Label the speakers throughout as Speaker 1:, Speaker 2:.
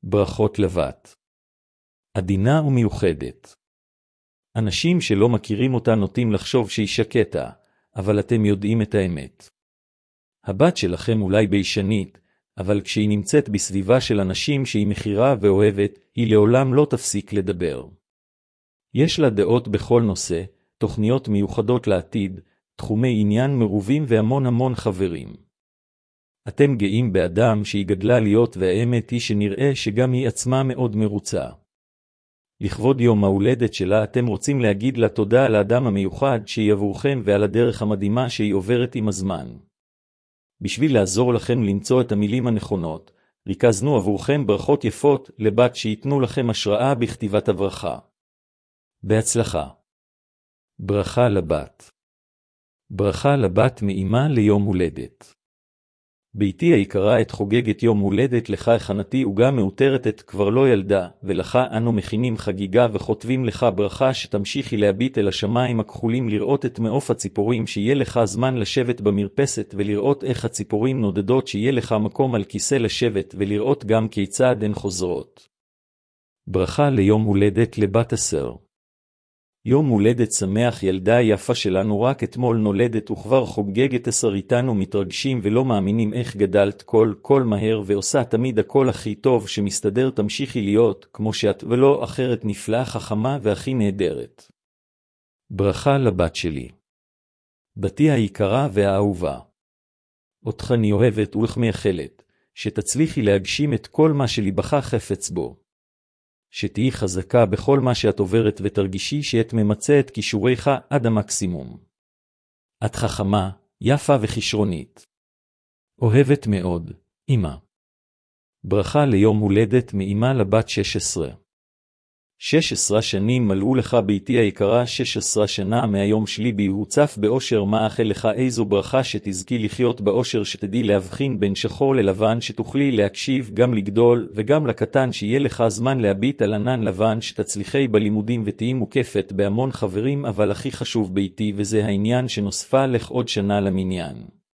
Speaker 1: ברכות לבת. עדינה ומיוחדת. אנשים שלא מכירים אותה נוטים לחשוב שהיא שקטה, אבל אתם יודעים את האמת. הבת שלכם אולי בישנית, אבל כשהיא נמצאת בסביבה של אנשים שהיא מכירה ואוהבת, היא לעולם לא תפסיק לדבר. יש לה דעות בכל נושא, תוכניות מיוחדות לעתיד, תחומי עניין מרובים והמון חברים. אתם גאים באדם שהיא גדלה להיות, והאמת היא שנראה שגם היא עצמה מאוד מרוצה. לכבוד יום ההולדת שלה אתם רוצים להגיד לה תודה על האדם המיוחד שהיא עבורכם ועל הדרך המדהימה שהיא עוברת עם הזמן. בשביל לעזור לכם למצוא את המילים הנכונות, ריכזנו עבורכם ברכות יפות לבת שיתנו לכם השראה בכתיבת הברכה. בהצלחה. ברכה לבת. ברכה לבת מאמא ליום הולדת. ביתי היקרה, את חוגגת יום הולדת לך, הכנתי עוגה מאותרת, את כבר לא ילדה, ולך אנו מכינים חגיגה וכותבים לך ברכה שתמשיכי להביט אל השמיים הכחולים, לראות את מעוף הציפורים, שיהיה לך זמן לשבת במרפסת ולראות איך הציפורים נודדות, שיהיה לך מקום על כיסא לשבת ולראות גם כיצד הן חוזרות. ברכה ליום הולדת לבת 10. יום הולדת שמח ילדה יפה שלנו, רק אתמול נולדת וכבר חוגגת 10 איתנו, מתרגשים ולא מאמינים איך גדלת כל מהר ועושה תמיד הכל הכי טוב שמסתדר, תמשיכי להיות כמו שאת ולא אחרת, נפלאה, חכמה והכי נהדרת. ברכה לבת שלי. בתי היקרה והאהובה. אותך אני אוהבת ולך מייחלת, שתצליחי להגשים את כל מה שליבך חפץ בו. שתהי חזקה בכל מה שאת עוברת ותרגישי שאת ממצה את כישוריך עד המקסימום. את חכמה, יפה וכישרונית. אוהבת מאוד, אמא. ברכה ליום הולדת מאמא לבת 16. 16 שנים מלאו לך ביתי היקרה, 16 שנה מהיום שלי בי הוצף באושר, מה אאחל לך איזו ברכה, שתזכי לחיות באושר, שתדעי להבחין בין שחור ללבן, שתוכלי להקשיב גם לגדול וגם לקטן, שיהיה לך זמן להביט על ענן לבן, שתצליחי בלימודים ותהי מוקפת בהמון חברים, אבל הכי חשוב ביתי, וזה העניין, שנוספה לך עוד שנה למניין.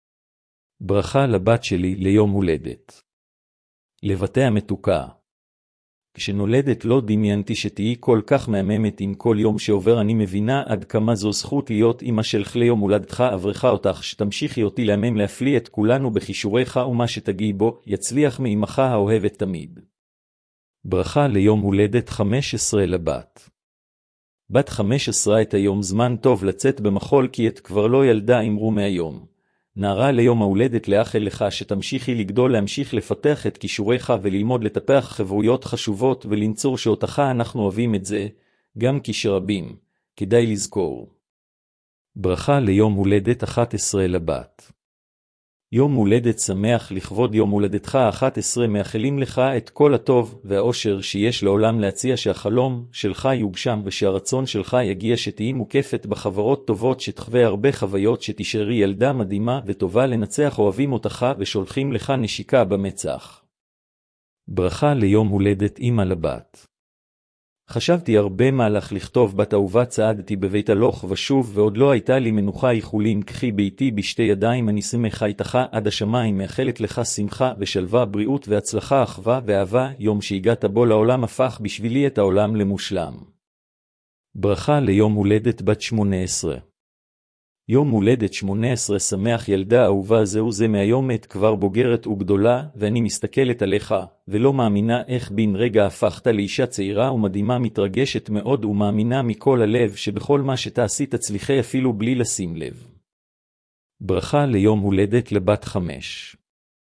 Speaker 1: ברכה לבת שלי ליום הולדת. לבתי המתוקה. כשנולדת לא דמיינתי שתהי כל כך מהממת, עם כל יום שעובר אני מבינה עד כמה זו זכות להיות אמא שלך. ליום הולדתך אברכה אותך, שתמשיכי אותי להמם להפליא את כולנו בכישוריך, ומה שתגיעי בו יצליח מאמך האוהבת תמיד. ברכה ליום הולדת 15 לבת. בת 15, את היום זמן טוב לצאת במחול, כי את כבר לא ילדה, אמרו מהיום. נערה, ליום ההולדת לאחל לך שתמשיכי לגדול, להמשיך לפתח את כישוריך וללמוד לטפח חברויות חשובות ולנצור שאותך אנחנו אוהבים את זה, גם כשרבים, כדאי לזכור. ברכה ליום הולדת 11 לבת. יום הולדת שמח, לכבוד יום הולדתך 11 מאחלים לך את כל הטוב והאושר שיש לעולם להציע, שהחלום שלך יוגשם ושהרצון שלך יגיע, שתהי מוקפת בחברות טובות, שתחווה הרבה חוויות, שתישארי ילדה מדהימה וטובה לנצח, אוהבים אותך ושולחים לך נשיקה במצח. ברכה ליום הולדת אמא לבת. חשבתי הרבה מה לך לכתוב, בת אהובה, צעדתי בבית הלוך ושוב ועוד לא הייתה לי מנוחה, איחולים קחי ביתי בשתי ידיים, אני שמחה איתך עד השמיים, מאחלת לך שמחה ושלווה, בריאות והצלחה, אחווה ואהבה, יום שהגעת בו לעולם הפך בשבילי את העולם למושלם. ברכה ליום הולדת בת 18. יום הולדת 18 שמח ילדה אהובה, זהו זה מהיום את כבר בוגרת וגדולה, ואני מסתכלת עליך, ולא מאמינה איך בן רגע הפכת לאישה צעירה ומדהימה, מתרגשת מאוד ומאמינה מכל הלב שבכל מה שתעשי תצליחי אפילו בלי לשים לב. ברכה ליום הולדת לבת 5.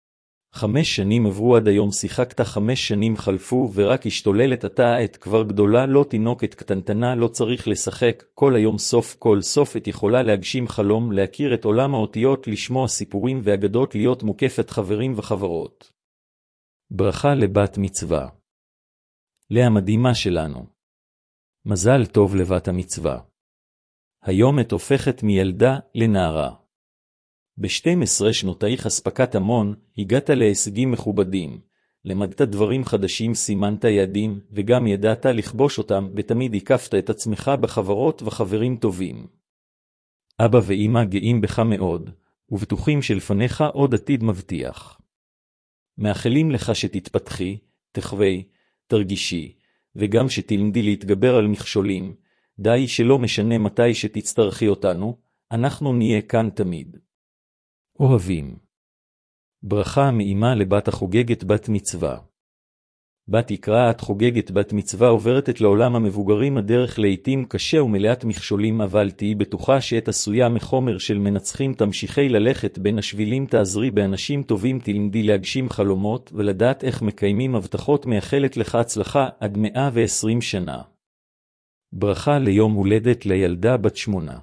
Speaker 1: 5 שנים עברו עד היום, שיחקת 5 שנים חלפו ורק השתוללת, אתה את כבר גדולה, לא תינוקת קטנטנה, לא צריך לשחק כל היום, סוף כל סוף את יכולה להגשים חלום, להכיר את עולם האותיות, לשמוע סיפורים ואגדות, להיות מוקפת חברים וחברות. ברכה לבת מצווה. לאה מדהימה שלנו. מזל טוב לבת המצווה. היום את הופכת מילדה לנערה. ב-12 שנותייך אספקת המון, הגעת להישגים מכובדים, למדת דברים חדשים, סימנת יעדים, וגם ידעת לכבוש אותם, ותמיד הקפת את עצמך בחברות וחברים טובים. אבא ואמא גאים בך מאוד, ובטוחים שלפניך עוד עתיד מבטיח. מאחלים לך שתתפתחי, תחווי, תרגישי, וגם שתלמדי להתגבר על מכשולים, די שלא משנה מתי שתצטרכי אותנו, אנחנו נהיה כאן תמיד. אוהבים. ברכה מאמא לבת החוגגת בת מצווה. בת יקרא את חוגגת בת מצווה עוברת את לעולם המבוגרים הדרך לעתים קשה ומלאת מכשולים, אבל תהי בטוחה שאת עשויה מחומר של מנצחים, תמשיכי ללכת בין השבילים, תעזרי באנשים טובים, תלמדי להגשים חלומות ולדעת איך מקיימים הבטחות, מייחלת לך הצלחה עד 120 שנה. ברכה ליום הולדת לילדה בת 8.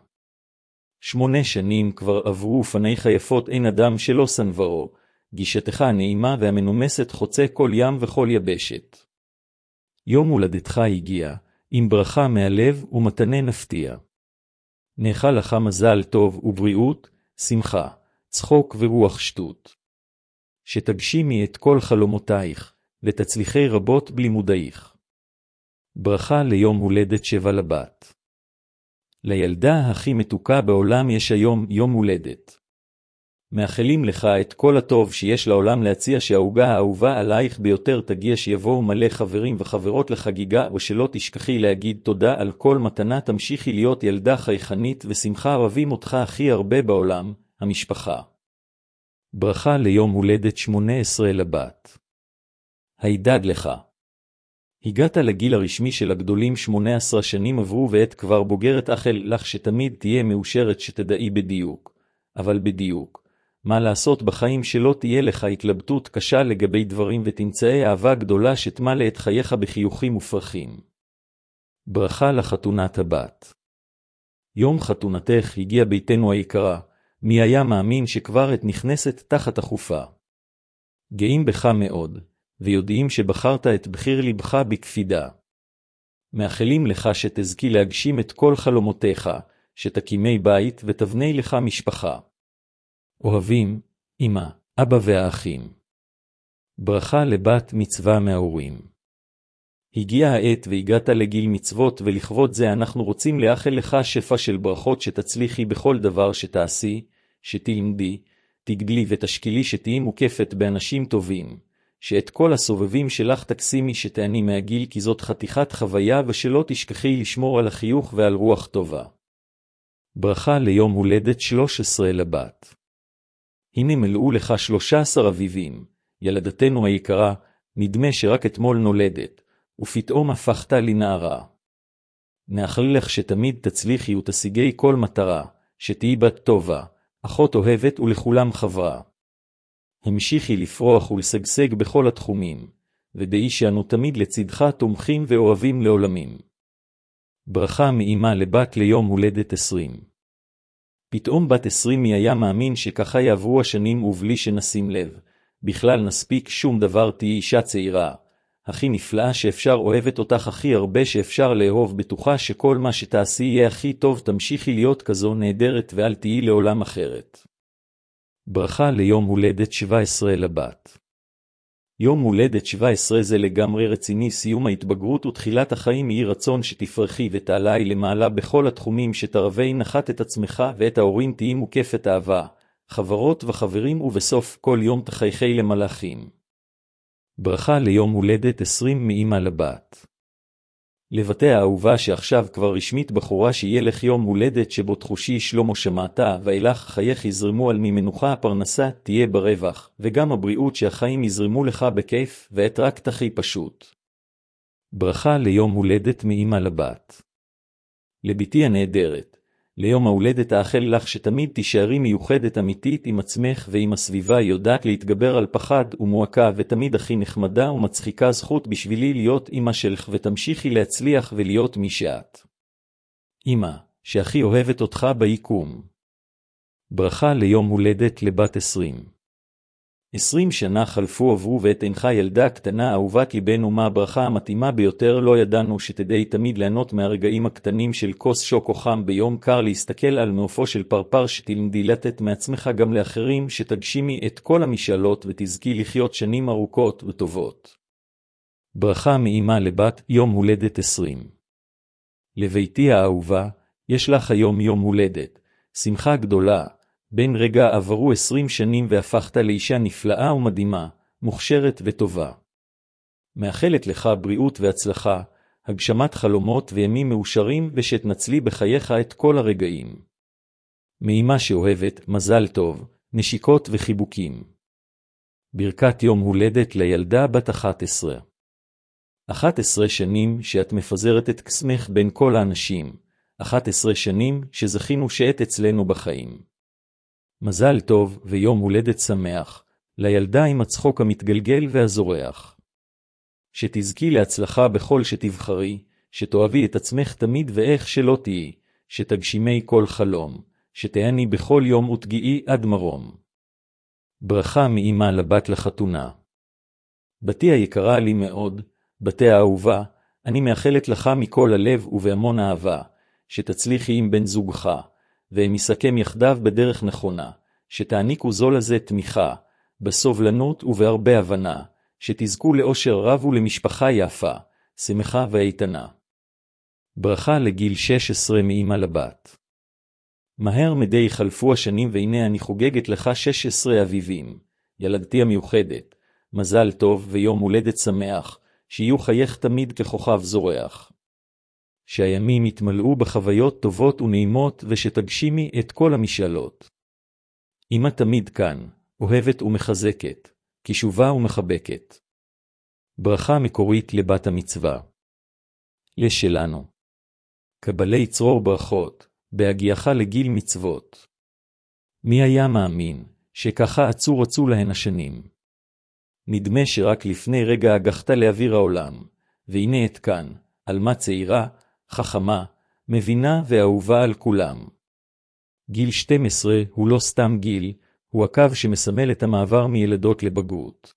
Speaker 1: 8 שנים כבר עברו ופניך יפות, אין אדם שלא סנברו, גישתך הנעימה והמנומסת חוצה כל ים וכל יבשת. יום הולדתך הגיע, עם ברכה מהלב ומתנה נפתיע. נאחל לך מזל טוב ובריאות, שמחה, צחוק ורוח שטות. שתגשימי את כל חלומותייך, ותצליחי רבות בלימודייך. ברכה ליום הולדת 7 לבת. לילדה הכי מתוקה בעולם יש היום יום הולדת. מאחלים לך את כל הטוב שיש לעולם להציע, שהעוגה האהובה עלייך ביותר תגיע, שיבואו מלא חברים וחברות לחגיגה, ושלא תשכחי להגיד תודה על כל מתנה, תמשיכי להיות ילדה חייכנית ושמחה, אוהבים אותך הכי הרבה בעולם, המשפחה. ברכה ליום הולדת 18 לבת. הידד לך. הגעת לגיל הרשמי של הגדולים, 18 שנים עברו ואת כבר בוגרת, אכל לך שתמיד תהיה מאושרת, שתדעי בדיוק, אבל בדיוק, מה לעשות בחיים, שלא תהיה לך התלבטות קשה לגבי דברים, ותמצאי אהבה גדולה שתמלא את חייך בחיוכים ופרחים. ברכה לחתונת הבת. יום חתונתך הגיע ביתנו היקרה, מי היה מאמין שכבר את נכנסת תחת החופה. גאים בך מאוד, ויודעים שבחרת את בחיר לבך בקפידה. מאחלים לך שתזכי להגשים את כל חלומותיך, שתקימי בית ותבני לך משפחה. אוהבים, אמא, אבא והאחים. ברכה לבת מצווה מההורים. הגיעה העת והגעת לגיל מצוות, ולכבוד זה אנחנו רוצים לאחל לך שפע של ברכות, שתצליחי בכל דבר שתעשי, שתלמדי, תגדלי ותשקילי, שתהי מוקפת באנשים טובים, שאת כל הסובבים שלך תקסימי, שתעני מהגיל, כי זאת חתיכת חוויה, ושלא תשכחי לשמור על החיוך ועל רוח טובה. ברכה ליום הולדת 13 לבת. הנה מלאו לך 13 אביבים, ילדתנו היקרה, נדמה שרק אתמול נולדת, ופתאום הפכת לנערה. נאחל לך שתמיד תצליחי ותשיגי כל מטרה, שתהי בת טובה, אחות אוהבת ולכולם חברה. המשיכי לפרוח ולשגשג בכל התחומים, ודעי שאנו תמיד לצדך תומכים ואוהבים לעולמים. ברכה מאמא לבת ליום הולדת 20. פתאום בת 20, מי היה מאמין שככה יעברו השנים ובלי שנשים לב, בכלל נספיק שום דבר, תהי אישה צעירה, הכי נפלאה שאפשר, אוהבת אותך הכי הרבה שאפשר לאהוב, בטוחה שכל מה שתעשי יהיה הכי טוב, תמשיכי להיות כזו נהדרת ואל תהי לעולם אחרת. ברכה ליום הולדת 17 לבת. יום הולדת 17 זה לגמרי רציני, סיום ההתבגרות ותחילת החיים, יהי רצון שתפרחי ותעלי למעלה בכל התחומים, שתרבי נחת את עצמך ואת ההורים, תהי מוקפת אהבה, חברות וחברים, ובסוף כל יום תחייכי למלאכים. ברכה ליום הולדת 20 מאמא לבת. לבתי האהובה שעכשיו כבר רשמית בחורה, שיהיה לך יום הולדת שבו תחושי שלמה שמעתה, ואילך חייך יזרמו על ממנוחה, הפרנסה תהיה ברווח, וגם הבריאות, שהחיים יזרמו לך בכיף, ואת רק תחי פשוט. ברכה ליום הולדת מאמא לבת. לביתי הנהדרת, ליום ההולדת האחל לך שתמיד תישארי מיוחדת אמיתית עם עצמך ועם הסביבה, יודעת להתגבר על פחד ומועקה, ותמיד הכי נחמדה ומצחיקה, זכות בשבילי להיות אמא שלך, ותמשיכי להצליח ולהיות מי שאת. אמא, שהכי אוהבת אותך ביקום. ברכה ליום הולדת לבת 20. 20 שנה חלפו עברו ואת אינך ילדה קטנה אהובת ליבנו, מה הברכה המתאימה ביותר, לא ידענו שתדעי תמיד ליהנות מהרגעים הקטנים של כוס שוקו חם ביום קר, להסתכל על מעופו של פרפר, שתלמדי לתת מעצמך גם לאחרים, שתגשימי את כל המשאלות ותזכי לחיות שנים ארוכות וטובות. ברכה מאמא לבת יום הולדת 20. לביתי האהובה, יש לך היום יום הולדת, שמחה גדולה. בין רגע עברו 20 שנים והפכת לאישה נפלאה ומדהימה, מוכשרת וטובה. מאחלת לך בריאות והצלחה, הגשמת חלומות וימים מאושרים ושתנצלי בחייך את כל הרגעים. מאמא שאוהבת, מזל טוב, נשיקות וחיבוקים. ברכת יום הולדת לילדה בת 11. 11 שנים שאת מפזרת את קסמך בין כל האנשים, 11 שנים שזכינו שאת אצלנו בחיים. מזל טוב ויום הולדת שמח, לילדה עם הצחוק המתגלגל והזורח. שתזכי להצלחה בכל שתבחרי, שתאהבי את עצמך תמיד ואיך שלא תהי, שתגשימי כל חלום, שתהני בכל יום ותגיעי עד מרום. ברכה מאמא לבת לחתונה. בתי היקרה לי מאוד, בתי האהובה, אני מאחלת לך מכל הלב ובהמון אהבה, שתצליחי עם בן זוגך, והם יסכם יחדיו בדרך נכונה, שתעניקו זו לזה תמיכה, בסובלנות ובהרבה הבנה, שתזכו לאושר רב ולמשפחה יפה, שמחה ואיתנה. ברכה לגיל 16 מאמא לבת. מהר מדי חלפו השנים והנה אני חוגגת לך 16 אביבים, ילדתי המיוחדת, מזל טוב ויום הולדת שמח, שיהיו חייך תמיד ככוכב זורח. שהימים יתמלאו בחוויות טובות ונעימות ושתגשימי את כל המשאלות. אמא תמיד כאן, אוהבת ומחזקת, קשובה ומחבקת. ברכה מקורית לבת המצווה. לשלנו. קבלי צרור ברכות, בהגיעך לגיל מצוות. מי היה מאמין, שככה רצו להן השנים. נדמה שרק לפני רגע הגחת לאוויר העולם, והנה את כאן, עלמה צעירה, חכמה, מבינה ואהובה על כולם. גיל 12 הוא לא סתם גיל, הוא הקו שמסמל את המעבר מילדות לבגרות.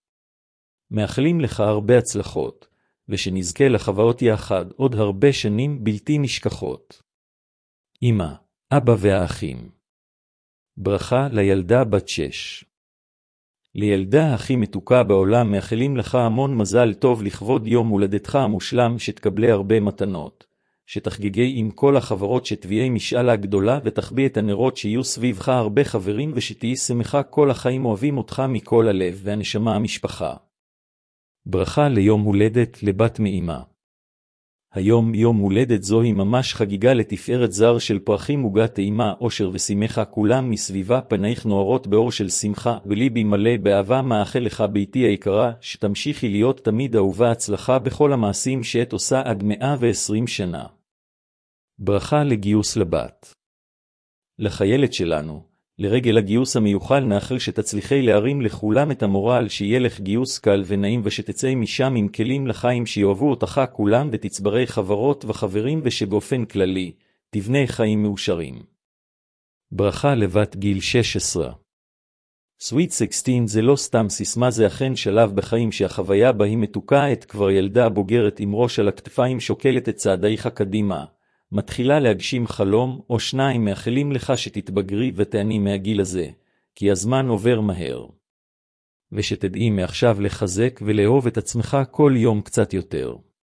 Speaker 1: מאחלים לך הרבה הצלחות, ושנזכה לחוויות יחד עוד הרבה שנים בלתי נשכחות. אמא, אבא והאחים. ברכה לילדה בת 6. לילדה הכי מתוקה בעולם מאחלים לך המון מזל טוב לכבוד יום הולדתך המושלם, שתקבלי הרבה מתנות, שתחגגי עם כל החברות, שתביאי משאלה גדולה ותחביא את הנרות, שיהיו סביבך הרבה חברים ושתהי שמחה כל החיים, אוהבים אותך מכל הלב והנשמה המשפחה. ברכה ליום הולדת לבת מאמא. היום יום הולדת זוהי ממש חגיגה לתפארת, זר של פרחים עוגת טעימה, אושר ושמחה, כולם מסביבה, פנייך נוערות באור של שמחה, וליבי מלא באהבה. מאחל לך ביתי היקרה, שתמשיכי להיות תמיד אהובה, הצלחה בכל המעשים שאת עושה עד 120 שנה. ברכה לגיוס לבת. לחיילת שלנו, לרגל הגיוס המיוחל נאחל שתצליחי להרים לכולם את המורל, שיהיה לך גיוס קל ונעים, ושתצאי משם עם כלים לחיים שיאהבו אותך כולם, ותצברי חברות וחברים, ושבאופן כללי תבנה חיים מאושרים. ברכה לבת גיל 16. Sweet 16 זה לא סתם סיסמה, זה אכן שלב בחיים שהחוויה בה היא מתוקה. את כבר ילדה בוגרת עם ראש על הכתפיים, שוקלת את צעדייך קדימה, מתחילה להגשים חלום או שניים. מאחלים לך שתתבגרי ותעני מהגיל הזה, כי הזמן עובר מהר. ושתדעי מעכשיו לחזק ולאהוב את עצמך כל יום קצת יותר.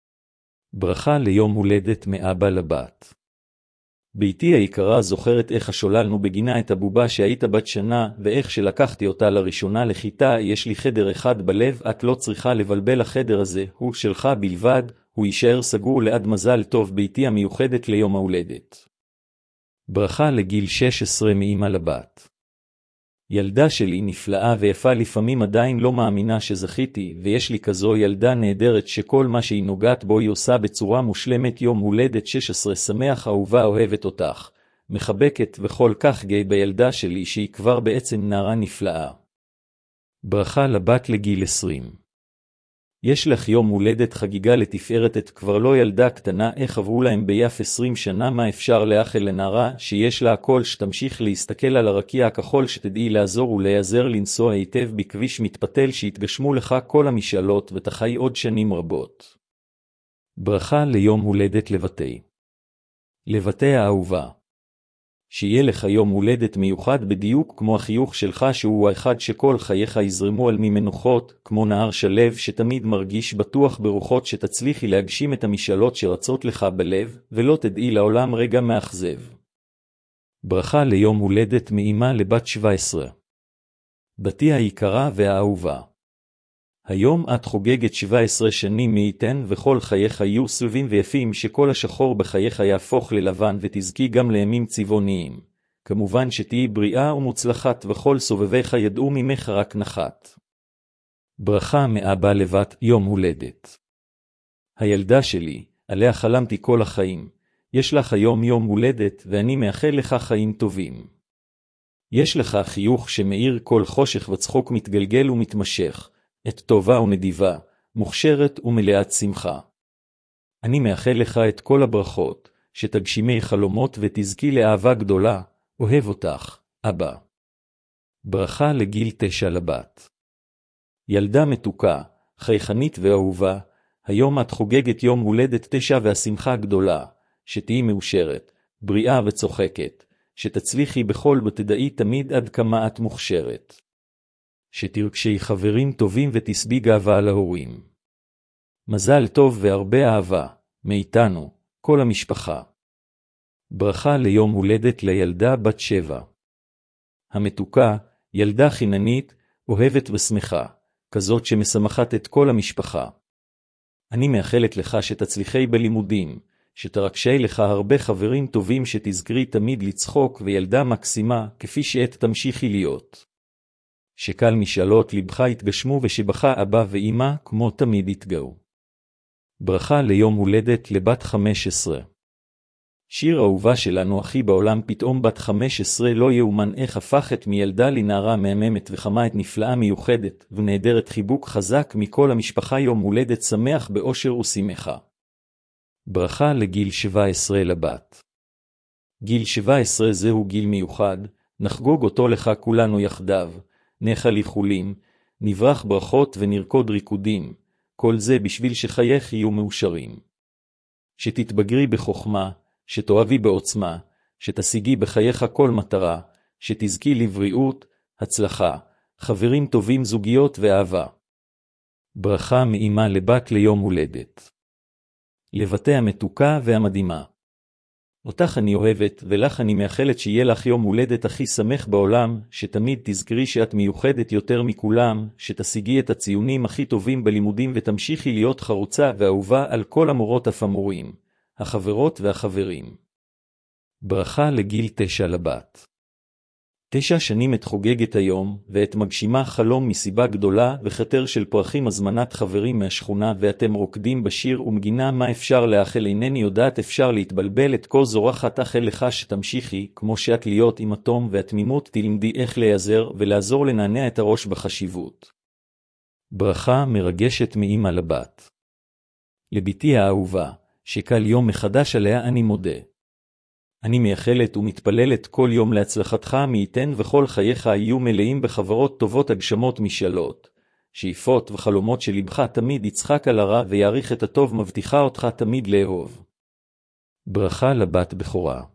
Speaker 1: ברכה ליום הולדת מאבא לבת. ביתי היקרה, זוכרת איך השוללנו בגינה את הבובה שהיית בת שנה, ואיך שלקחתי אותה לראשונה לכיתה. יש לי חדר אחד בלב, את לא צריכה לבלבל, החדר הזה הוא שלך בלבד, הוא יישאר סגור לעד. מזל טוב ביתי המיוחדת ליום ההולדת. ברכה לגיל 16 מאמא לבת. ילדה שלי נפלאה ויפה, לפעמים עדיין לא מאמינה שזכיתי, ויש לי כזו ילדה נהדרת שכל מה שהיא נוגעת בו היא עושה בצורה מושלמת. יום הולדת 16 שמח, אהובה, אוהבת אותך, מחבקת, וכל כך גאה בילדה שלי שהיא כבר בעצם נערה נפלאה. ברכה לבת לגיל 20. יש לך יום הולדת חגיגה לתפארת, את כבר לא ילדה קטנה, איך עברו להם ביף 20 שנה. מה אפשר לאחל לנערה שיש לה הכל, שתמשיך להסתכל על הרקיע הכחול, שתדעי לעזור ולהיעזר לנסוע היטב בכביש מתפתל, שיתגשמו לך כל המשאלות ותחי עוד שנים רבות. ברכה ליום הולדת לבתי האהובה. שיהיה לך יום הולדת מיוחד בדיוק כמו החיוך שלך, שהוא האחד שכל חייך יזרמו על ממנוחות, כמו נהר שלב שתמיד מרגיש בטוח ברוחות, שתצליחי להגשים את המשאלות שרצות לך בלב, ולא תדעי לעולם רגע מאכזב. ברכה ליום הולדת מאמא לבת 17. בתי היקרה והאהובה. היום את חוגגת 17 שנים מאיתן, וכל חייך יהיו סלבים ויפים, שכל השחור בחייך יהפוך ללבן, ותזכי גם לימים צבעוניים. כמובן שתהי בריאה ומוצלחת, וכל סובביך ידעו ממך רק נחת. ברכה מאבא לבת יום הולדת. הילדה שלי, עליה חלמתי כל החיים, יש לך היום יום הולדת, ואני מאחל לך חיים טובים. יש לך חיוך שמאיר כל חושך, וצחוק מתגלגל ומתמשך, את טובה ונדיבה, מוכשרת ומלאת שמחה. אני מאחל לך את כל הברכות, שתגשימי חלומות ותזכי לאהבה גדולה, אוהב אותך, אבא. ברכה לגיל 9 לבת. ילדה מתוקה, חייכנית ואהובה, היום את חוגגת יום הולדת 9 והשמחה גדולה, שתהי מאושרת, בריאה וצוחקת, שתצליחי בכל ותדעי תמיד עד כמה את מוכשרת. שתרגשי חברים טובים ותסבי גאווה על ההורים. מזל טוב והרבה אהבה, מאיתנו, כל המשפחה. ברכה ליום הולדת לילדה בת 7. המתוקה, ילדה חיננית, אוהבת ושמחה, כזאת שמשמחת את כל המשפחה. אני מאחלת לך שתצליחי בלימודים, שתרגשי לך הרבה חברים טובים, שתזכרי תמיד לצחוק, וילדה מקסימה כפי שאת תמשיכי להיות. שקל משאלות לבך יתגשמו, ושבך אבא ואמא כמו תמיד יתגאו. ברכה ליום הולדת לבת 15. שיר אהובה שלנו הכי בעולם, פתאום בת 15 לא יאומן איך הפכת מילדה לנערה מהממת וחמה, את נפלאה מיוחדת ונהדרת, חיבוק חזק מכל המשפחה, יום הולדת שמח באושר ושמחה. ברכה לגיל 17 לבת. גיל 17 זהו גיל מיוחד, נחגוג אותו לך כולנו יחדיו, נחל איחולים, נברח ברכות ונרקוד ריקודים, כל זה בשביל שחייך יהיו מאושרים. שתתבגרי בחוכמה, שתאהבי בעוצמה, שתשיגי בחייך כל מטרה, שתזכי לבריאות, הצלחה, חברים טובים, זוגיות ואהבה. ברכה מאמא לבת ליום הולדת. לבתי המתוקה והמדהימה. אותך אני אוהבת, ולך אני מאחלת שיהיה לך יום הולדת הכי שמח בעולם, שתמיד תזכרי שאת מיוחדת יותר מכולם, שתשיגי את הציונים הכי טובים בלימודים, ותמשיכי להיות חרוצה ואהובה על כל המורות המורים, החברות והחברים. ברכה לגיל 9 לבת. 9 שנים את חוגגת היום, ואת מגשימה חלום מסיבה גדולה וחתר של פרחים, הזמנת חברים מהשכונה, ואתם רוקדים בשיר ומגינה, מה אפשר לאחל, אינני יודעת, אפשר להתבלבל, את כה זורחת, אכל לך שתמשיכי, כמו שאת להיות עם התום והתמימות, תלמדי איך להיעזר ולעזור לנענע את הראש בחשיבות. ברכה מרגשת מאמא לבת. לביתי האהובה, שקל יום מחדש עליה אני מודה. אני מייחלת ומתפללת כל יום להצלחתך, מי ייתן וכל חייך יהיו מלאים בחברות טובות, הגשמות משאלות, שאיפות וחלומות שלבך תמיד יצחק על הרע ויעריך את הטוב, מבטיחה אותך תמיד לאהוב. ברכה לבת בכורה.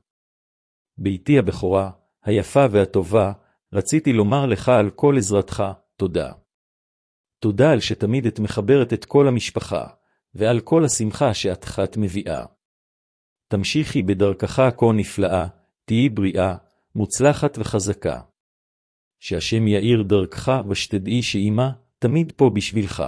Speaker 1: ביתי הבכורה, היפה והטובה, רציתי לומר לך על כל עזרתך, תודה. תודה על שתמיד את מחברת את כל המשפחה, ועל כל השמחה שאת מביאה. תמשיכי בדרכך כה נפלאה, תהי בריאה, מוצלחת וחזקה. שהשם יאיר דרכך, ושתדעי שאמא תמיד פה בשבילך.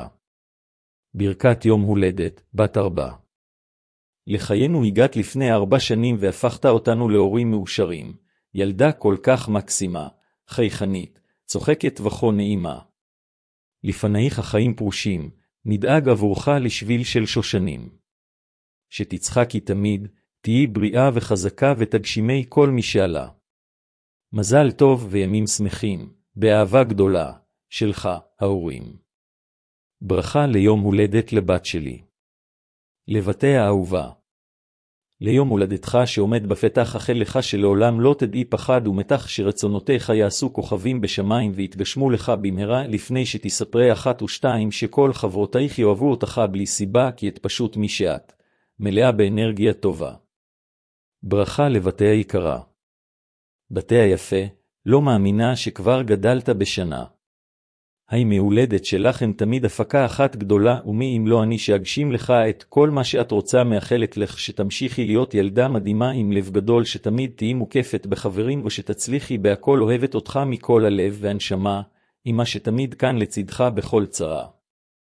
Speaker 1: ברכת יום הולדת, בת 4. לחיינו הגעת לפני 4 שנים, והפכת אותנו להורים מאושרים, ילדה כל כך מקסימה, חייכנית, צוחקת וכה נעימה. לפנייך החיים פרושים, נדאג עבורך לשביל של שושנים. שתצחקי תמיד, תהי בריאה וחזקה, ותגשימי כל מי שעלה. מזל טוב וימים שמחים, באהבה גדולה, שלך, ההורים. ברכה ליום הולדת לבת שלי. לבתי האהובה. ליום הולדתך שעומד בפתח, אכל לך שלעולם לא תדעי פחד ומתח, שרצונותיך יעשו כוכבים בשמיים ויתגשמו לך במהרה, לפני שתספרי 1 ו2 שכל חברותייך יאהבו אותך בלי סיבה, כי את פשוט מי שאת, מלאה באנרגיה טובה. ברכה לבתי היקרה. בתי היפה, לא מאמינה שכבר גדלת בשנה. המהולדת שלכם תמיד הפקה אחת גדולה, ומי אם לא אני שאגשים לך את כל מה שאת רוצה, מאחלת לך שתמשיכי להיות ילדה מדהימה עם לב גדול, שתמיד תהי מוקפת בחברים ושתצליחי בהכל, אוהבת אותך מכל הלב והנשמה, אמא שתמיד כאן לצדך בכל צרה.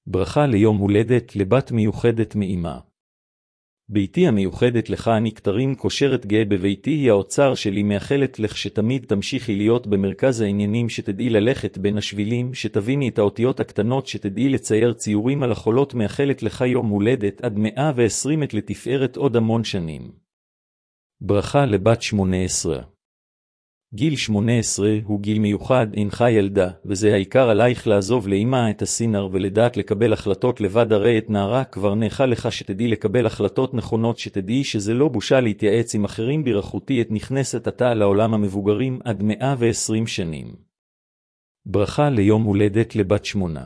Speaker 1: ברכה ליום הולדת לבת מיוחדת מאמא. ביתי המיוחדת לך אני כתרים קושרת גאה בביתי היא האוצר שלי מאחלת לך שתמיד תמשיכי להיות במרכז העניינים שתדעי ללכת בין השבילים שתביני את האותיות הקטנות שתדעי לצייר ציורים על החולות מאחלת לך יום הולדת עד 120 את לתפארת עוד המון שנים. ברכה לבת 18. גיל 18 הוא גיל מיוחד, אינך ילדה, וזה העיקר עלייך לעזוב לאמא את הסינר ולדעת לקבל החלטות לבד הרי את נערה כבר נאחה לך שתדעי לקבל החלטות נכונות שתדעי שזה לא בושה להתייעץ עם אחרים ברכותי את נכנסת עתה לעולם המבוגרים עד 120 שנים. ברכה ליום הולדת לבת 8.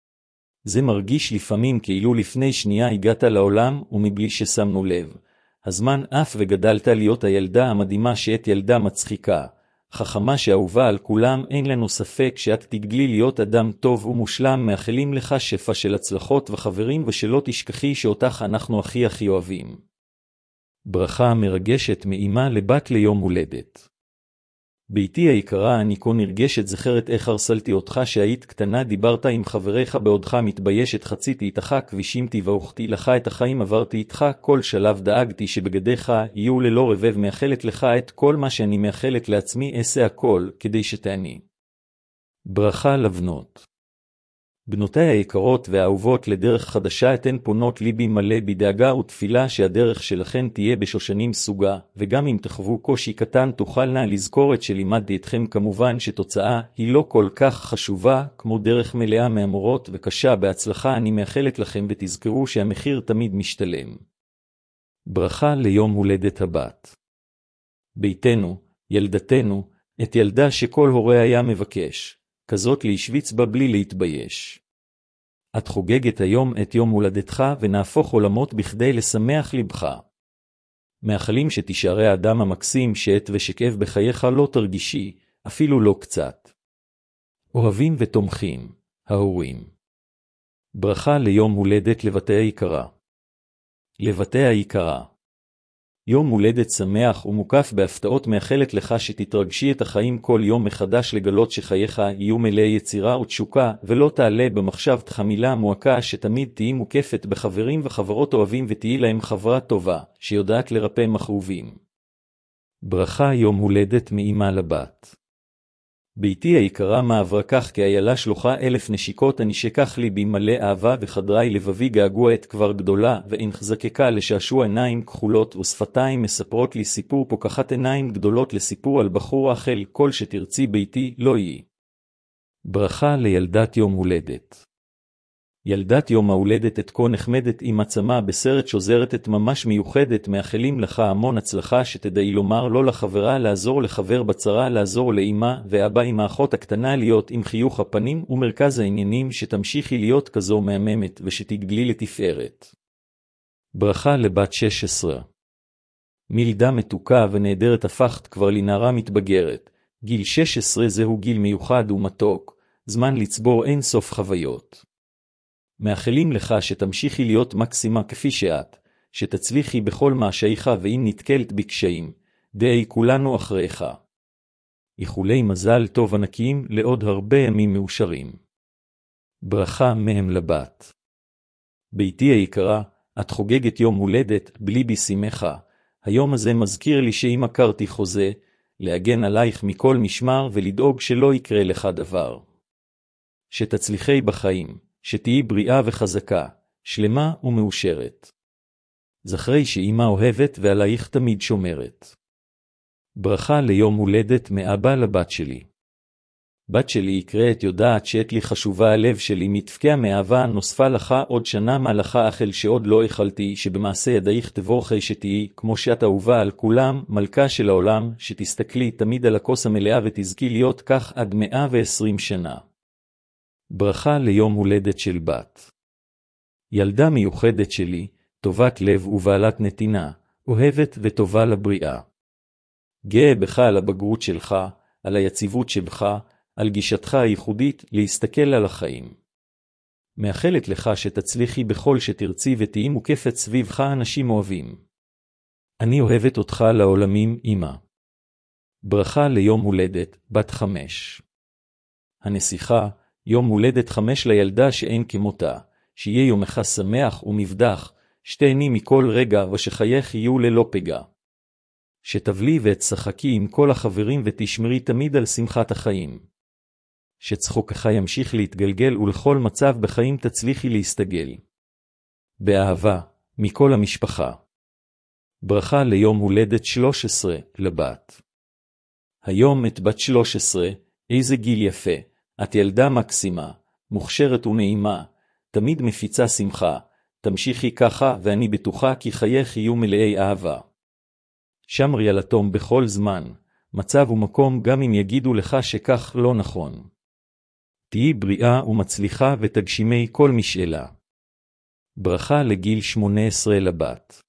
Speaker 1: זה מרגיש לפעמים כאילו לפני שנייה הגעת לעולם ומבלי ששמנו לב. הזמן אף וגדלת להיות הילדה המדהימה שאת ילדה מצחיקה. חכמה שאהובה על כולם אין לנו ספק שאת תגדלי להיות אדם טוב ומושלם מאחלים לך שפע של הצלחות וחברים ושלא תשכחי שאותך אנחנו הכי אוהבים. ברכה מרגשת מאמא לבת ליום הולדת. ביתי היקרה אני כה נרגשת זכרת איך הרסלתי אותך שהיית קטנה דיברת עם חבריך בעודך מתביישת חציתי איתך כבישים תיווכתי לך את החיים עברתי איתך כל שלב דאגתי שבגדיך יהיו ללא רבב מאחלת לך את כל מה שאני מאחלת לעצמי אעשה הכל כדי שתעני. ברכה לבנות. בנותיי היקרות והאהובות לדרך חדשה אתן פונות ליבי מלא בדאגה ותפילה שהדרך שלכן תהיה בשושנים סוגה, וגם אם תחוו קושי קטן תוכלנה לזכור את שלימדתי אתכם כמובן שתוצאה היא לא כל כך חשובה כמו דרך מלאה מאמורות וקשה בהצלחה אני מאחלת לכם ותזכרו שהמחיר תמיד משתלם. ברכה ליום הולדת הבת. ביתנו, ילדתנו, את ילדה שכל הורה היה מבקש. כזאת להשוויץ בה בלי להתבייש. את חוגגת היום את יום הולדתך ונהפוך עולמות בכדי לשמח לבך. מאחלים שתישארי האדם המקסים שאת ושכאב בחייך לא תרגישי, אפילו לא קצת. אוהבים ותומכים, ההורים. ברכה ליום הולדת לבתי היקרה. לבתי היקרה. יום הולדת שמח ומוקף בהפתעות מאחלת לך שתתרגשי את החיים כל יום מחדש לגלות שחייך יהיו מלא יצירה ותשוקה ולא תעלה במחשבתך מילה מועקה שתמיד תהי מוקפת בחברים וחברות אוהבים ותהי להם חברה טובה שיודעת לרפא מכאובים. ברכה יום הולדת מאמא לבת. ביתי היקרה מעברה כך כאיילה שלוחה 1000 נשיקות הנשכח לי במלא אהבה וחדרי לבבי געגוע את כבר גדולה ואין חזקקה לשעשוע עיניים כחולות ושפתיים מספרות לי סיפור פוקחת עיניים גדולות לסיפור על בחור אחל כל שתרצי ביתי לא יהי. ברכה לילדת יום הולדת. ילדת יום ההולדת את כה נחמדת עם עצמה בסרט שוזרת את ממש מיוחדת מאחלים לך המון הצלחה שתדעי לומר לא לחברה לעזור לחבר בצרה לעזור לאמא ואבא עם האחות הקטנה להיות עם חיוך הפנים ומרכז העניינים שתמשיכי להיות כזו מהממת ושתגדלי לתפארת. ברכה לבת 16. מילדה מתוקה ונהדרת הפכת כבר לנערה מתבגרת. גיל 16 זהו גיל מיוחד ומתוק, זמן לצבור אין סוף חוויות. מאחלים לך שתמשיכי להיות מקסימה כפי שאת, שתצליחי בכל מעשייך ואם נתקלת בקשיים, דעי כולנו אחריך. איחולי מזל טוב ענקיים לעוד הרבה ימים מאושרים. ברכה מהם לבת. ביתי היקרה, את חוגגת יום הולדת בלי בישימך. היום הזה מזכיר לי שאם הכרתי חוזה, להגן עלייך מכל משמר ולדאוג שלא יקרה לך דבר. שתצליחי בחיים. שתהי בריאה וחזקה, שלמה ומאושרת. זכרי שאמא אוהבת ועלייך תמיד שומרת. ברכה ליום הולדת מאבא לבת שלי. בת שלי יקראת יודעת שאת לי חשובה הלב שלי מתפקע מאהבה נוספה לך עוד שנה מהלכה אכל שעוד לא אכלתי שבמעשה ידייך תבורכי שתהי כמו שאת אהובה על כולם מלכה של העולם שתסתכלי תמיד על הכוס המלאה ותזכי להיות כך עד 120 שנה. ברכה ליום הולדת של בת. ילדה מיוחדת שלי, טובת לב ובעלת נתינה, אוהבת וטובה לבריאה. גאה בך על הבגרות שלך, על היציבות שבך, על גישתך הייחודית להסתכל על החיים. מאחלת לך שתצליחי בכל שתרצי ותהי מוקפת סביבך אנשים אוהבים. אני אוהבת אותך לעולמים, אמא. ברכה ליום הולדת, בת 5. הנסיכה, יום הולדת 5 לילדה שאין כמותה, שיהיה יומך שמח ומבדח, שתהני מכל רגע ושחייך יהיו ללא פגע. שתבלי ותשחקי עם כל החברים ותשמרי תמיד על שמחת החיים. שצחוקך ימשיך להתגלגל ולכל מצב בחיים תצליחי להסתגל. באהבה, מכל המשפחה. ברכה ליום הולדת 13 לבת. היום את בת 13, איזה גיל יפה, את ילדה מקסימה, מוכשרת ונעימה, תמיד מפיצה שמחה, תמשיכי ככה ואני בטוחה כי חייך יהיו מלאי אהבה. שמרי על התום בכל זמן, מצב ומקום גם אם יגידו לך שכך לא נכון. תהי בריאה ומצליחה ותגשימי כל משאלה. ברכה לגיל 18 לבת.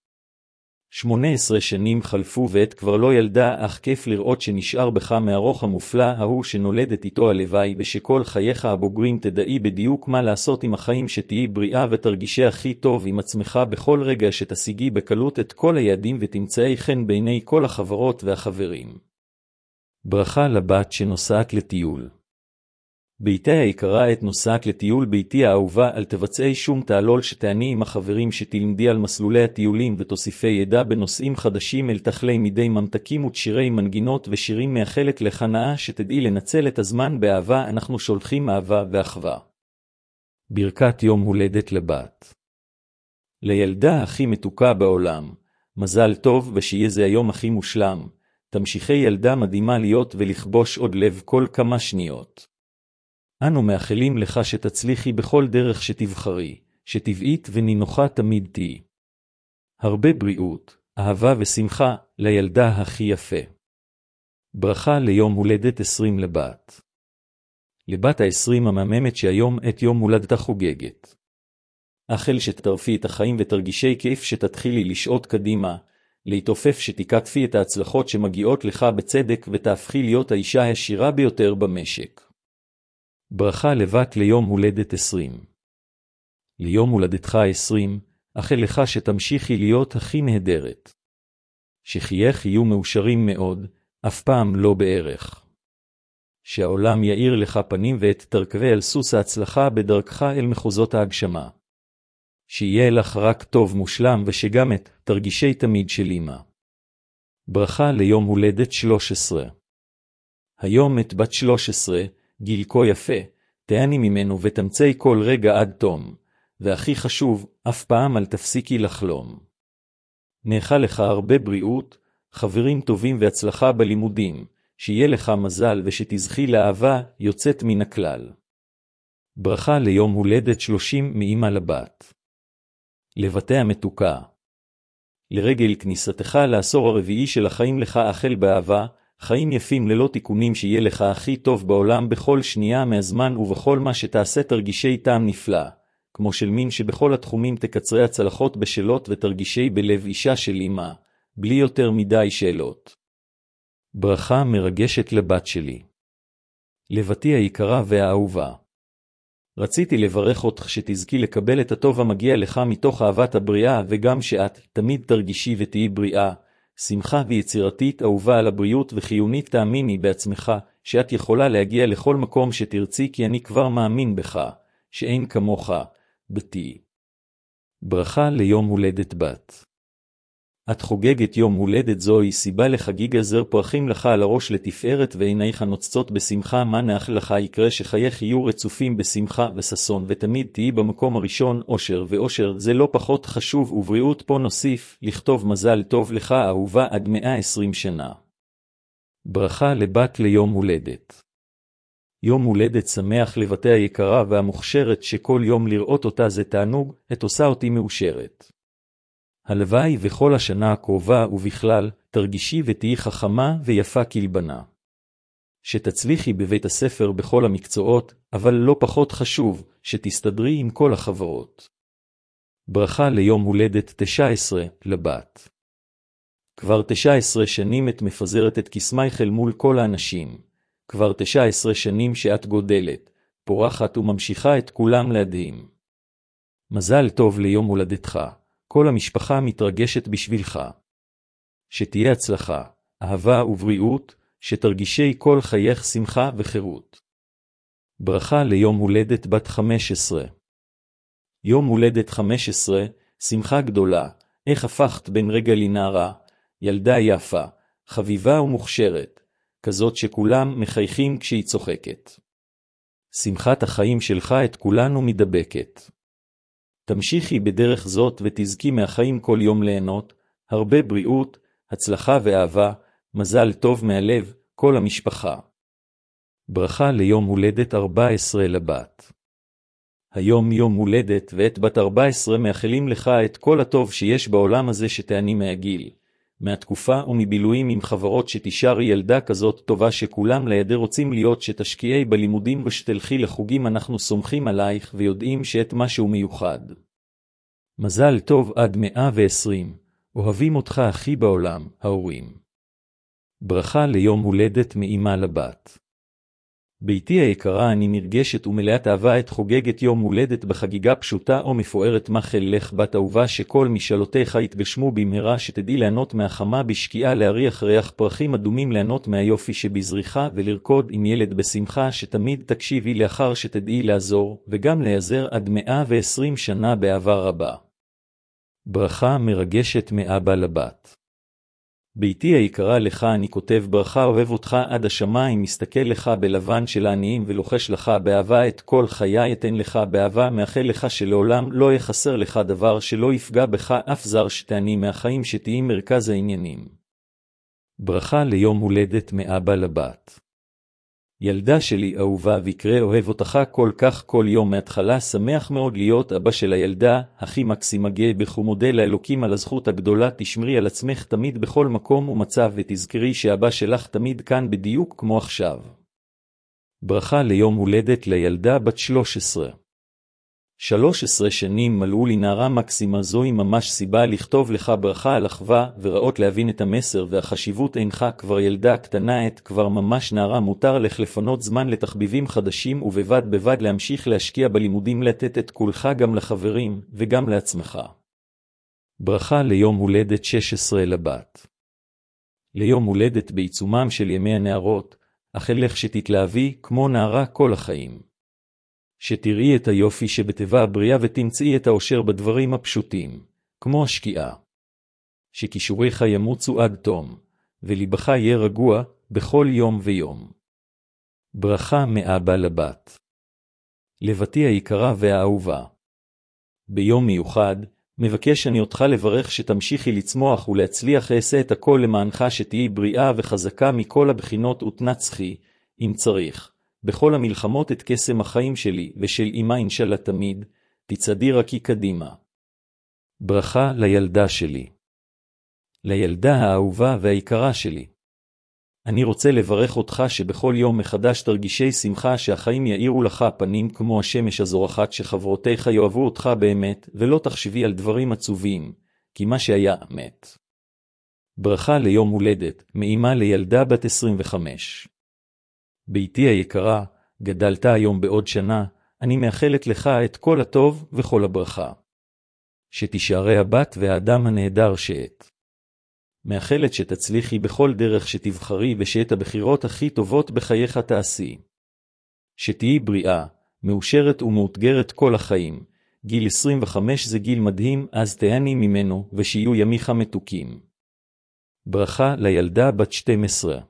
Speaker 1: 18 שנים חלפו ואת כבר לא ילדה, אך כיף לראות שנשאר בך מהרוך המופלא ההוא שנולדת איתו הלוואי, ושכל חייך הבוגרים תדעי בדיוק מה לעשות עם החיים, שתהי בריאה ותרגישי הכי טוב עם עצמך בכל רגע, שתשיגי בקלות את כל היעדים ותמצאי חן בעיני כל החברות והחברים. ברכה לבת שנוסעת לטיול. ביתי היקרה, את נוסעת לטיול ביתי האהובה, אל תבצעי שום תעלול, שתעני עם החברים, שתלמדי על מסלולי הטיולים ותוסיפי ידע בנושאים חדשים, אל תחלי מדי ממתקים ותשירי מנגינות ושירים, מאחלת לך נאה שתדעי לנצל את הזמן באהבה, אנחנו שולחים אהבה ואחווה. ברכת יום הולדת לבת. לילדה הכי מתוקה בעולם, מזל טוב ושיהיה זה היום הכי מושלם, תמשיכי ילדה מדהימה להיות ולכבוש עוד לב כל כמה שניות. אנו מאחלים לך שתצליחי בכל דרך שתבחרי, שטבעית ונינוחה תמיד תהי. הרבה בריאות, אהבה ושמחה לילדה הכי יפה. ברכה ליום הולדת 20 לבת. לבת ה-20 המהממת שהיום את יום הולדתה חוגגת. אחל שתטרפי את החיים ותרגישי כיף, שתתחילי לשעות קדימה, להתעופף, שתיקפי את ההצלחות שמגיעות לך בצדק ותהפכי להיות האישה העשירה ביותר במשק. ברכה לבת ליום הולדת 20. ליום הולדתך 20, אחל לך שתמשיכי להיות הכי נהדרת. שחייך יהיו מאושרים מאוד, אף פעם לא בערך. שהעולם יאיר לך פנים ואת תרכבי על סוס ההצלחה בדרכך אל מחוזות ההגשמה. שיהיה לך רק טוב מושלם ושגם את תרגישי תמיד של אמא. ברכה ליום הולדת 13. היום את בת 13, גיל כה יפה, תהני ממנו ותמצאי כל רגע עד תום, והכי חשוב, אף פעם אל תפסיקי לחלום. נאחל לך הרבה בריאות, חברים טובים והצלחה בלימודים, שיהיה לך מזל ושתזכי לאהבה יוצאת מן הכלל. ברכה ליום הולדת 30 מאמא לבת. לבתי המתוקה. לרגל כניסתך לעשור הרביעי של החיים לך אכל באהבה, חיים יפים ללא תיקונים, שיהיה לך הכי טוב בעולם בכל שנייה מהזמן, ובכל מה שתעשה תרגישי טעם נפלא, כמו של מין שבכל התחומים תקצרי הצלחות בשאלות ותרגישי בלב אישה של אמא, בלי יותר מדי שאלות. ברכה מרגשת לבת שלי. לבתי היקרה והאהובה. רציתי לברך אותך שתזכי לקבל את הטוב המגיע לך מתוך אהבת הבריאה, וגם שאת תמיד תרגישי ותהי בריאה, שמחה ויצירתית, אהובה על הבריאות וחיונית. תאמיני בעצמך שאת יכולה להגיע לכל מקום שתרצי, כי אני כבר מאמין בך, שאין כמוך, בתי. ברכה ליום הולדת בת. את חוגגת יום הולדת, זוהי סיבה לחגיגה, זר פרחים לך על הראש לתפארת, ועינייך נוצצות בשמחה. מה נאחל לך יקרה? שחייך יהיו רצופים בשמחה וששון, ותמיד תהי במקום הראשון. אושר ואושר זה לא פחות חשוב, ובריאות פה נוסיף לכתוב מזל טוב לך אהובה עד 120 שנה. ברכה לבת ליום הולדת. יום הולדת שמח לבתי היקרה והמוכשרת, שכל יום לראות אותה זה תענוג, את עושה אותי מאושרת. הלוואי וכל השנה הקרובה ובכלל תרגישי ותהי חכמה ויפה כלבנה. שתצליחי בבית הספר בכל המקצועות, אבל לא פחות חשוב, שתסתדרי עם כל החברות. ברכה ליום הולדת 19 לבת. כבר 19 שנים את מפזרת את קסמייך אל מול כל האנשים. כבר 19 שנים שאת גודלת, פורחת וממשיכה את כולם להדהים. מזל טוב ליום הולדתך. כל המשפחה מתרגשת בשבילך. שתהיה הצלחה, אהבה ובריאות, שתרגישי כל חייך שמחה וחירות. ברכה ליום הולדת בת 15. יום הולדת 15, שמחה גדולה, איך הפכת בין רגע לנערה, ילדה יפה, חביבה ומוכשרת, כזאת שכולם מחייכים כשהיא צוחקת. שמחת החיים שלך את כולנו מדבקת. תמשיכי בדרך זאת ותזכי מהחיים כל יום ליהנות, הרבה בריאות, הצלחה ואהבה, מזל טוב מהלב, כל המשפחה. ברכה ליום הולדת 14 לבת. היום יום הולדת ואת בת 14 מאחלים לך את כל הטוב שיש בעולם הזה שתעני מהגיל, מהתקופה ומבילויים עם חברות שתישארי ילדה כזאת טובה שכולם לידי רוצים להיות שתשקיעי בלימודים ושתלכי לחוגים אנחנו סומכים עלייך ויודעים שאת משהו מיוחד. מזל טוב עד 120, אוהבים אותך הכי בעולם, ההורים. ברכה ליום הולדת מאמא לבת. ביתי היקרה אני נרגשת ומלאת אהבה את חוגגת יום הולדת בחגיגה פשוטה או מפוארת מחל לך בת אהובה שכל משאלותיך יתגשמו במהרה שתדעי ליהנות מהחמה בשקיעה להריח ריח פרחים אדומים ליהנות מהיופי שבזריחה ולרקוד עם ילד בשמחה שתמיד תקשיבי לאחר שתדעי לעזור וגם להיעזר עד 120 שנה באהבה רבה. ברכה מרגשת מאבא לבת. ביתי היקרה לך אני כותב ברכה אוהב אותך עד השמיים מסתכל לך בלבן של העניים ולוחש לך באהבה את כל חיי אתן לך באהבה מאחל לך שלעולם לא יחסר לך דבר שלא יפגע בך אף זר שתעני מהחיים שתהי מרכז העניינים. ברכה ליום הולדת מאבא לבת. ילדה שלי אהובה ויקרה אוהב אותך כל כך כל יום מההתחלה שמח מאוד להיות אבא של הילדה, הכי מקסימה גאה בך ומודה לאלוקים על הזכות הגדולה תשמרי על עצמך תמיד בכל מקום ומצב ותזכרי שאבא שלך תמיד כאן בדיוק כמו עכשיו. ברכה ליום הולדת לילדה בת 13. 13 שנים מלאו לי נערה מקסימה זוהי ממש סיבה לכתוב לך ברכה על אחווה וראות להבין את המסר והחשיבות אינך כבר ילדה קטנה את כבר ממש נערה מותר לך לפנות זמן לתחביבים חדשים ובבד בבד להמשיך להשקיע בלימודים לתת את כולך גם לחברים וגם לעצמך. ברכה ליום הולדת 16 לבת. ליום הולדת בעיצומם של ימי הנערות, אכל לך שתתלהבי כמו נערה כל החיים. שתראי את היופי שבטבע הבריאה ותמצאי את האושר בדברים הפשוטים, כמו השקיעה. שכישוריך ימוצו עד תום, וליבך יהיה רגוע בכל יום ויום. ברכה מאבא לבת. לבתי היקרה והאהובה. ביום מיוחד, מבקש אני אותך לברך שתמשיכי לצמוח ולהצליח אעשה את הכל למענך שתהי בריאה וחזקה מכל הבחינות ותנצחי, אם צריך. בכל המלחמות את קסם החיים שלי ושל אמא אינשאללה תמיד, תצעדי רקי קדימה. ברכה לילדה שלי. לילדה האהובה והיקרה שלי. אני רוצה לברך אותך שבכל יום מחדש תרגישי שמחה שהחיים יאירו לך פנים כמו השמש הזורחת שחברותיך יאהבו אותך באמת ולא תחשבי על דברים עצובים, כי מה שהיה אמת. ברכה ליום הולדת, מאמא לילדה בת 25. ביתי היקרה, גדלת היום בעוד שנה, אני מאחלת לך את כל הטוב וכל הברכה. שתישארי הבת והאדם הנהדר שאת. מאחלת שתצליחי בכל דרך שתבחרי ושאת הבחירות הכי טובות בחייך תעשי. שתהי בריאה, מאושרת ומאותגרת כל החיים. גיל 25 זה גיל מדהים, אז תהני ממנו ושיהיו ימיך מתוקים. ברכה לילדה בת 12.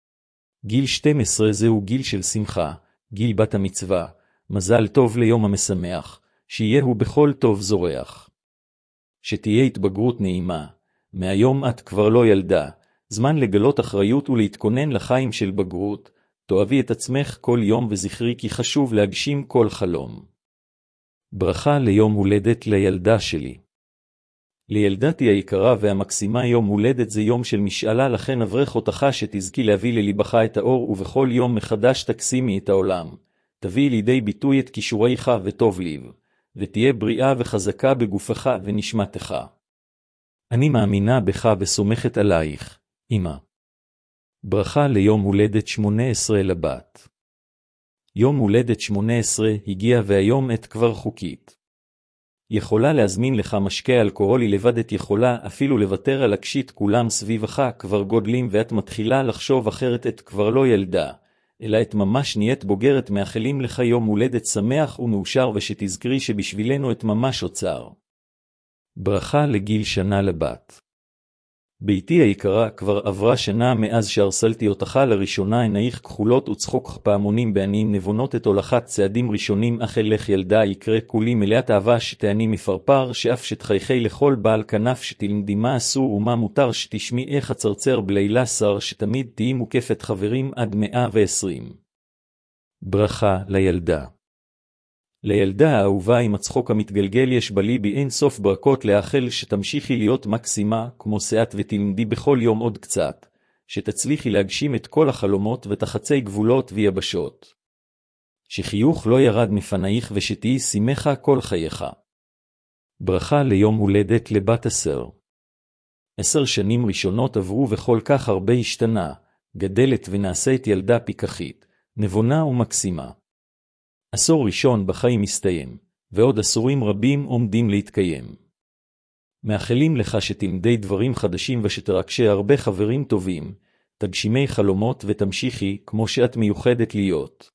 Speaker 1: גיל 12 זהו גיל של שמחה, גיל בת המצווה, מזל טוב ליום המשמח, שיהיהו בכל טוב זורח. שתהיה התבגרות נעימה, מהיום את כבר לא ילדה, זמן לגלות אחריות ולהתכונן לחיים של בגרות, תאהבי את עצמך כל יום וזכרי כי חשוב להגשים כל חלום. ברכה ליום הולדת לילדה שלי. לילדתי היקרה והמקסימה יום הולדת זה יום של משאלה לכן אברך אותך שתזכי להביא לליבך את האור ובכל יום מחדש תקסימי את העולם. תביא לידי ביטוי את כישורייך וטוב ליב, ותהיה בריאה וחזקה בגופך ונשמתך. אני מאמינה בך וסומכת עלייך, אמא. ברכה ליום הולדת 18 לבת. יום הולדת 18 הגיע והיום את כבר חוקית. יכולה להזמין לך משקה אלכוהולי לבד את יכולה אפילו לוותר על הקשית כולם סביבך כבר גודלים ואת מתחילה לחשוב אחרת את כבר לא ילדה. אלא את ממש נהיית בוגרת. מאחלים לך יום הולדת שמח ומאושר, ושתזכרי שבשבילנו את ממש אוצר. ברכה לגיל שנה לבת. ביתי היקרה, כבר עברה שנה מאז שהרסלתי אותך לראשונה. עינייך כחולות וצחוק פעמונים בעניים נבונות את הולכת צעדים ראשונים. אך אלך ילדה יקרה כולי מלאת אהבה, שתעני מפרפר, שאף שתחייכי לכל בעל כנף, שתלמדי מה אסור ומה מותר, שתשמי איך הצרצר בלילה שר, שתמיד תהי מוקפת חברים עד 120. ברכה לילדה. לילדה האהובה עם הצחוק המתגלגל יש בליבי אין סוף ברכות לאחל, שתמשיכי להיות מקסימה כמו שאת, ותלמדי בכל יום עוד קצת, שתצליחי להגשים את כל החלומות ותחצי גבולות ויבשות. שחיוך לא ירד מפנייך ושתהי שמחה כל חייך. ברכה ליום הולדת לבת 10. 10 שנים ראשונות עברו וכל כך הרבה השתנה, גדלת ונעשית ילדה פיקחית, נבונה ומקסימה. עשור ראשון בחיים מסתיים, ועוד עשורים רבים עומדים להתקיים. מאחלים לך שתלמדי דברים חדשים ושתרגשי הרבה חברים טובים, תגשימי חלומות ותמשיכי כמו שאת מיוחדת להיות.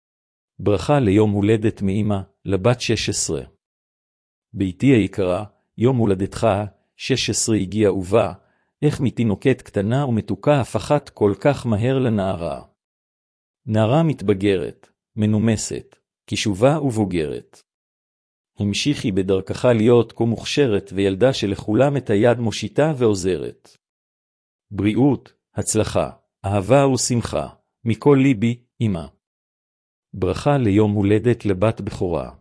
Speaker 1: ברכה ליום הולדת מאמא, לבת 16. ביתי היקרה, יום הולדתך, 16 הגיע ובא, איך מתינוקת קטנה ומתוקה הפכת כל כך מהר לנערה. נערה מתבגרת, מנומסת, כישובה ובוגרת. המשיכי בדרכך להיות כה מוכשרת וילדה שלכולם את היד מושיטה ועוזרת. בריאות, הצלחה, אהבה ושמחה, מכל ליבי, אמא. ברכה ליום הולדת לבת בכורה.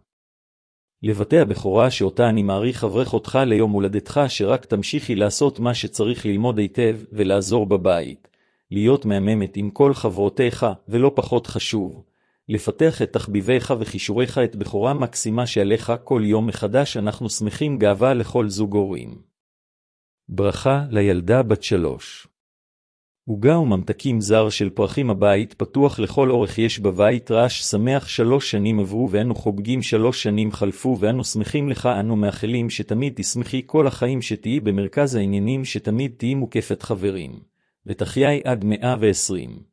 Speaker 1: לבתי הבכורה שאותה אני מעריך אברך אותך ליום הולדתך, שרק תמשיכי לעשות מה שצריך, ללמוד היטב ולעזור בבית, להיות מהממת עם כל חברותיך, ולא פחות חשוב, לפתח את תחביביך וכישוריך. את בכורה מקסימה שעליך כל יום מחדש. אנחנו שמחים גאווה לכל זוג הורים. ברכה לילדה בת 3. עוגה וממתקים זר של פרחים. הבית פתוח לכל אורך, יש בבית רעש שמח. 3 שנים עברו ואנו חוגגים 3 שנים חלפו, ואנו שמחים לך. אנו מאחלים שתמיד תשמחי כל החיים, שתהי במרכז העניינים, שתמיד תהי מוקפת חברים, ותחיי עד 120.